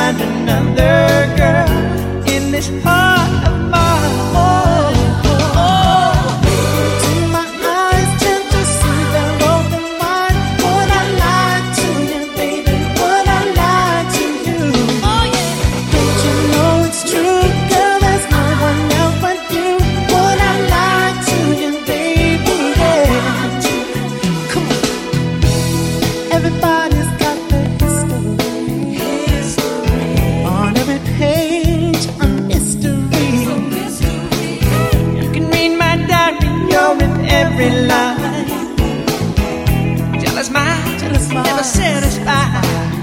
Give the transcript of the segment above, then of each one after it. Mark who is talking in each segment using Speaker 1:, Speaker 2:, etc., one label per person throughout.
Speaker 1: find another girl in this heart of mine. Every line, jealous mind, never satisfied.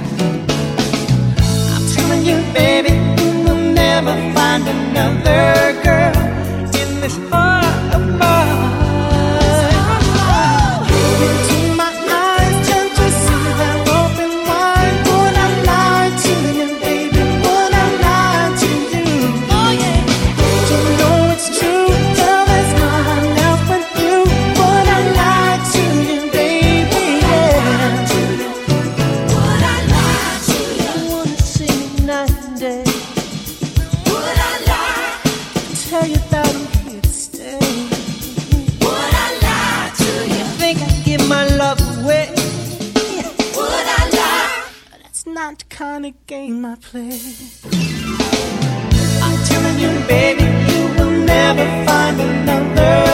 Speaker 1: I'm telling you, baby, you will never find another girl in this heart of mine. Into my eyes, tend to see that open wide. Would I lie to you, baby? Would I lie to you? Oh yeah, you know it's true, girl. There's not enough but you. Would I lie to you, baby? Yeah. Would I lie to you? I wanna see you night and day. Would I lie? Tell you that I'm here to stay. Would I lie to you? Think I'd give my love away? Would I lie? That's not the kind of game I play. I'm telling you, baby, you will never find another